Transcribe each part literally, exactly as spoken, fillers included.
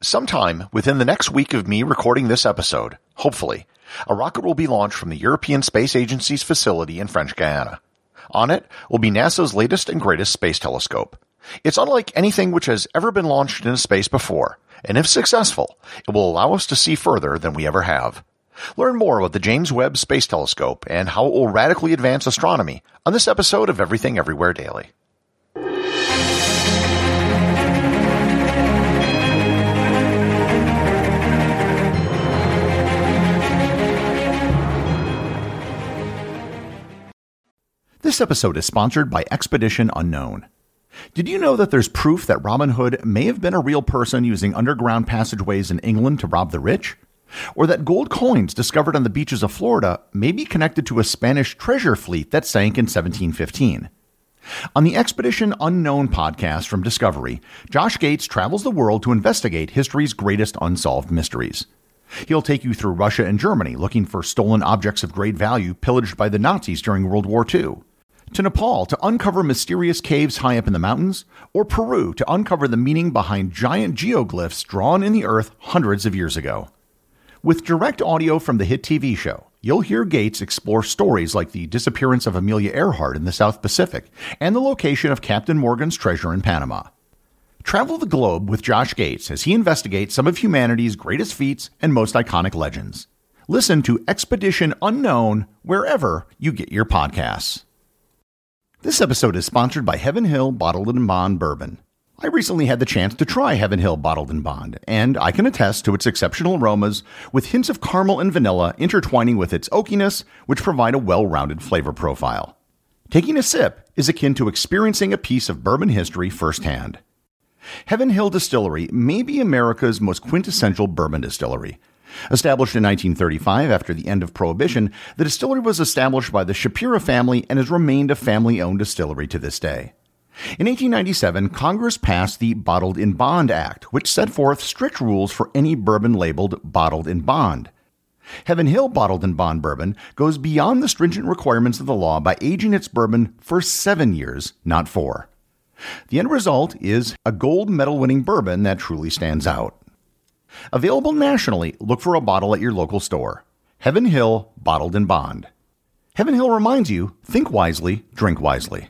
Sometime within the next week of me recording this episode, hopefully, a rocket will be launched from the European Space Agency's facility in French Guiana. On it will be NASA's latest and greatest space telescope. It's unlike anything which has ever been launched into space before, and if successful, it will allow us to see further than we ever have. Learn more about the James Webb Space Telescope and how it will radically advance astronomy on this episode of Everything Everywhere Daily. This episode is sponsored by Expedition Unknown. Did you know that there's proof that Robin Hood may have been a real person using underground passageways in England to rob the rich? Or that gold coins discovered on the beaches of Florida may be connected to a Spanish treasure fleet that sank in seventeen fifteen? On the Expedition Unknown podcast from Discovery, Josh Gates travels the world to investigate history's greatest unsolved mysteries. He'll take you through Russia and Germany looking for stolen objects of great value pillaged by the Nazis during World War Two. To Nepal to uncover mysterious caves high up in the mountains, or Peru to uncover the meaning behind giant geoglyphs drawn in the earth hundreds of years ago. With direct audio from the hit T V show, you'll hear Gates explore stories like the disappearance of Amelia Earhart in the South Pacific and the location of Captain Morgan's treasure in Panama. Travel the globe with Josh Gates as he investigates some of humanity's greatest feats and most iconic legends. Listen to Expedition Unknown wherever you get your podcasts. This episode is sponsored by Heaven Hill Bottled and Bond Bourbon. I recently had the chance to try Heaven Hill Bottled and Bond, and I can attest to its exceptional aromas with hints of caramel and vanilla intertwining with its oakiness, which provide a well-rounded flavor profile. Taking a sip is akin to experiencing a piece of bourbon history firsthand. Heaven Hill Distillery may be America's most quintessential bourbon distillery. Established in nineteen thirty-five after the end of Prohibition, the distillery was established by the Shapira family and has remained a family-owned distillery to this day. In eighteen ninety-seven, Congress passed the Bottled in Bond Act, which set forth strict rules for any bourbon labeled Bottled in Bond. Heaven Hill Bottled in Bond Bourbon goes beyond the stringent requirements of the law by aging its bourbon for seven years, not four. The end result is a gold medal-winning bourbon that truly stands out. Available nationally, look for a bottle at your local store. Heaven Hill Bottled in Bond. Heaven Hill reminds you, think wisely, drink wisely.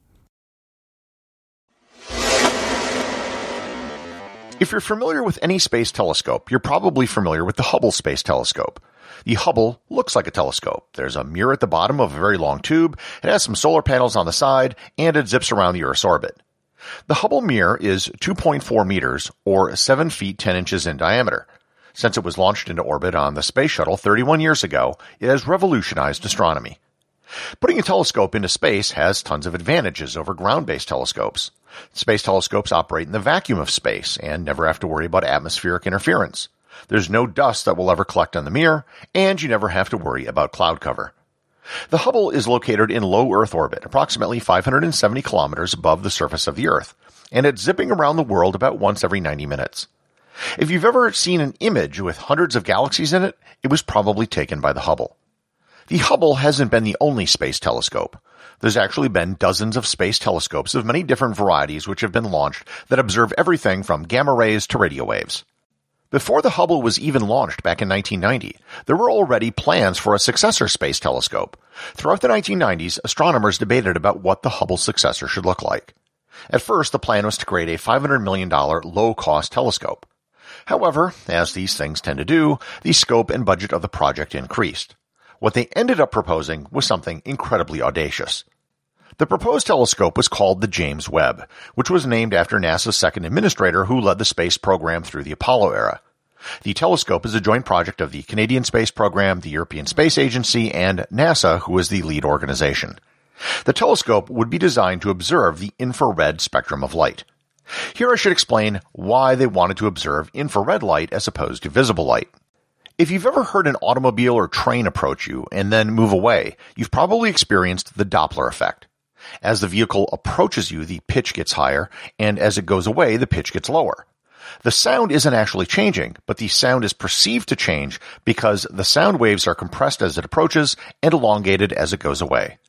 If you're familiar with any space telescope, you're probably familiar with the Hubble Space Telescope. The Hubble looks like a telescope. There's a mirror at the bottom of a very long tube, it has some solar panels on the side, and it zips around the Earth's orbit. The Hubble mirror is two point four meters, or seven feet ten inches in diameter. Since it was launched into orbit on the Space Shuttle thirty-one years ago, it has revolutionized astronomy. Putting a telescope into space has tons of advantages over ground-based telescopes. Space telescopes operate in the vacuum of space and never have to worry about atmospheric interference. There's no dust that will ever collect on the mirror, and you never have to worry about cloud cover. The Hubble is located in low Earth orbit, approximately five hundred seventy kilometers above the surface of the Earth, and it's zipping around the world about once every ninety minutes. If you've ever seen an image with hundreds of galaxies in it, it was probably taken by the Hubble. The Hubble hasn't been the only space telescope. There's actually been dozens of space telescopes of many different varieties which have been launched that observe everything from gamma rays to radio waves. Before the Hubble was even launched back in nineteen ninety, there were already plans for a successor space telescope. Throughout the nineteen nineties, astronomers debated about what the Hubble successor should look like. At first, the plan was to create a five hundred million dollars low-cost telescope. However, as these things tend to do, the scope and budget of the project increased. What they ended up proposing was something incredibly audacious. The proposed telescope was called the James Webb, which was named after NASA's second administrator who led the space program through the Apollo era. The telescope is a joint project of the Canadian Space Program, the European Space Agency, and NASA, who is the lead organization. The telescope would be designed to observe the infrared spectrum of light. Here I should explain why they wanted to observe infrared light as opposed to visible light. If you've ever heard an automobile or train approach you and then move away, you've probably experienced the Doppler effect. As the vehicle approaches you, the pitch gets higher, and as it goes away, the pitch gets lower. The sound isn't actually changing, but the sound is perceived to change because the sound waves are compressed as it approaches and elongated as it goes away.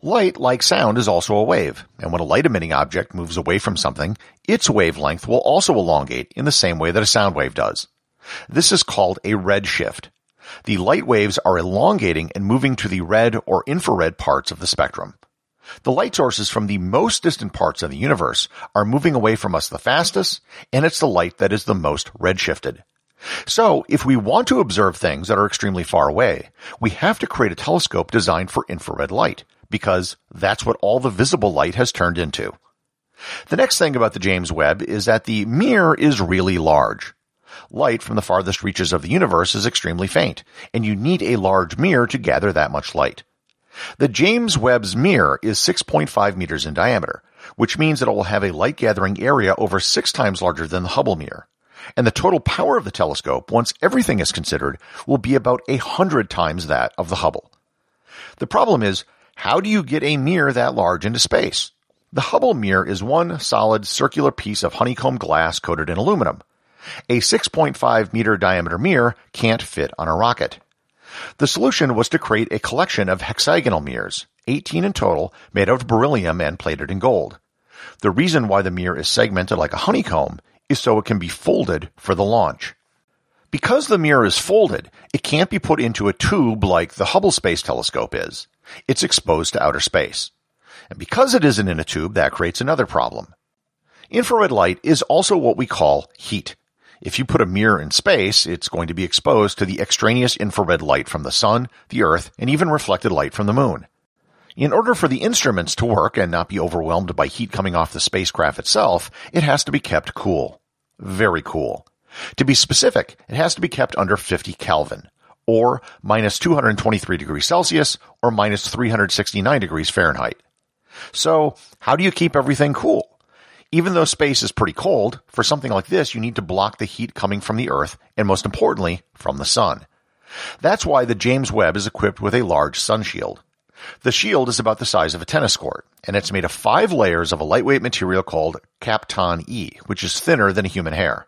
Light, like sound, is also a wave, and when a light-emitting object moves away from something, its wavelength will also elongate in the same way that a sound wave does. This is called a redshift. The light waves are elongating and moving to the red or infrared parts of the spectrum. The light sources from the most distant parts of the universe are moving away from us the fastest, and it's the light that is the most redshifted. So, if we want to observe things that are extremely far away, we have to create a telescope designed for infrared light, because that's what all the visible light has turned into. The next thing about the James Webb is that the mirror is really large. Light from the farthest reaches of the universe is extremely faint, and you need a large mirror to gather that much light. The James Webb's mirror is six point five meters in diameter, which means that it will have a light-gathering area over six times larger than the Hubble mirror. And the total power of the telescope, once everything is considered, will be about a hundred times that of the Hubble. The problem is, how do you get a mirror that large into space? The Hubble mirror is one solid circular piece of honeycomb glass coated in aluminum. A six point five meter diameter mirror can't fit on a rocket. The solution was to create a collection of hexagonal mirrors, eighteen in total, made out of beryllium and plated in gold. The reason why the mirror is segmented like a honeycomb is so it can be folded for the launch. Because the mirror is folded, it can't be put into a tube like the Hubble Space Telescope is. It's exposed to outer space. And because it isn't in a tube, that creates another problem. Infrared light is also what we call heat. If you put a mirror in space, it's going to be exposed to the extraneous infrared light from the sun, the earth, and even reflected light from the moon. In order for the instruments to work and not be overwhelmed by heat coming off the spacecraft itself, it has to be kept cool. Very cool. To be specific, it has to be kept under fifty Kelvin, or minus two hundred twenty-three degrees Celsius, or minus three hundred sixty-nine degrees Fahrenheit. So, how do you keep everything cool? Even though space is pretty cold, for something like this you need to block the heat coming from the Earth, and most importantly, from the sun. That's why the James Webb is equipped with a large sun shield. The shield is about the size of a tennis court, and it's made of five layers of a lightweight material called Kapton E, which is thinner than a human hair.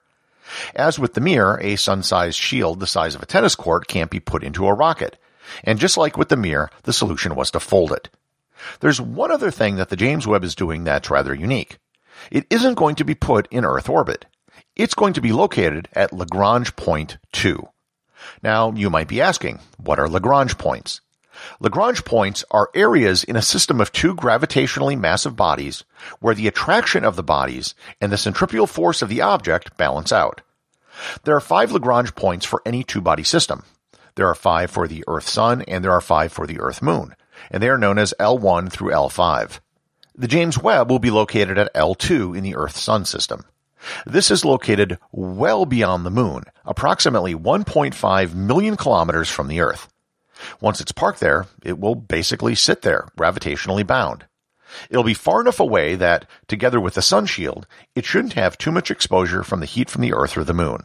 As with the mirror, a sun-sized shield the size of a tennis court can't be put into a rocket, and just like with the mirror, the solution was to fold it. There's one other thing that the James Webb is doing that's rather unique. It isn't going to be put in Earth orbit. It's going to be located at Lagrange Point two. Now, you might be asking, what are Lagrange points? Lagrange points are areas in a system of two gravitationally massive bodies where the attraction of the bodies and the centrifugal force of the object balance out. There are five Lagrange points for any two-body system. There are five for the Earth-Sun, and there are five for the Earth-Moon, and they are known as L one through L five. The James Webb will be located at L two in the Earth-Sun system. This is located well beyond the Moon, approximately one point five million kilometers from the Earth. Once it's parked there, it will basically sit there, gravitationally bound. It'll be far enough away that, together with the sun shield, it shouldn't have too much exposure from the heat from the Earth or the Moon.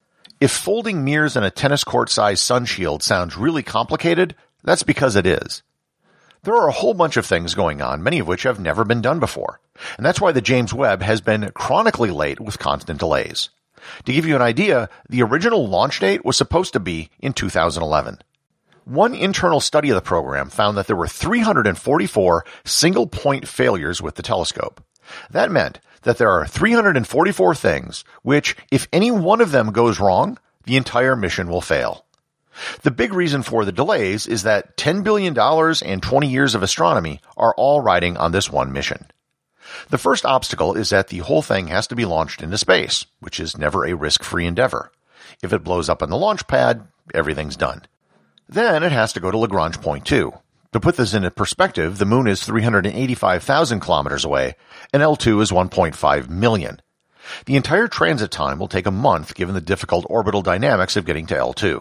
If folding mirrors and a tennis court-sized sun shield sounds really complicated, that's because it is. There are a whole bunch of things going on, many of which have never been done before, and that's why the James Webb has been chronically late with constant delays. To give you an idea, the original launch date was supposed to be in two thousand eleven. One internal study of the program found that there were three hundred forty-four single-point failures with the telescope. That meant that there are three hundred forty-four things which, if any one of them goes wrong, the entire mission will fail. The big reason for the delays is that ten billion dollars and twenty years of astronomy are all riding on this one mission. The first obstacle is that the whole thing has to be launched into space, which is never a risk-free endeavor. If it blows up on the launch pad, everything's done. Then it has to go to Lagrange Point two. To put this into perspective, the Moon is three hundred eighty-five thousand kilometers away, and L two is one point five million. The entire transit time will take a month given the difficult orbital dynamics of getting to L two.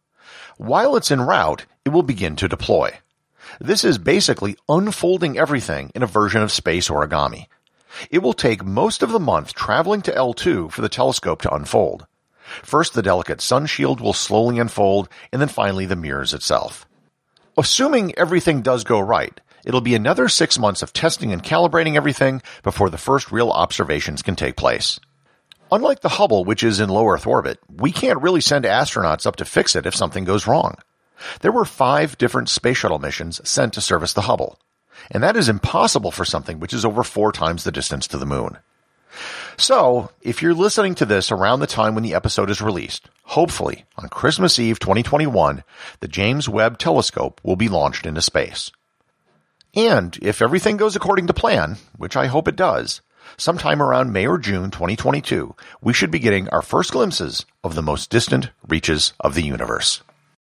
While it's en route, it will begin to deploy. This is basically unfolding everything in a version of space origami. It will take most of the month traveling to L two for the telescope to unfold. First, the delicate sun shield will slowly unfold, and then finally the mirrors itself. Assuming everything does go right, it'll be another six months of testing and calibrating everything before the first real observations can take place. Unlike the Hubble, which is in low Earth orbit, we can't really send astronauts up to fix it if something goes wrong. There were five different space shuttle missions sent to service the Hubble. And that is impossible for something which is over four times the distance to the moon. So, if you're listening to this around the time when the episode is released, hopefully on Christmas Eve twenty twenty-one, the James Webb Telescope will be launched into space. And if everything goes according to plan, which I hope it does, sometime around May or June twenty twenty-two, we should be getting our first glimpses of the most distant reaches of the universe.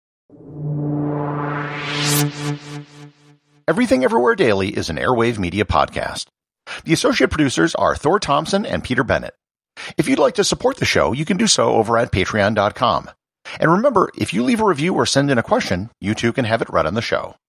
Everything Everywhere Daily is an Airwave Media podcast. The associate producers are Thor Thompson and Peter Bennett. If you'd like to support the show, you can do so over at patreon dot com. And remember, if you leave a review or send in a question, you too can have it read on the show.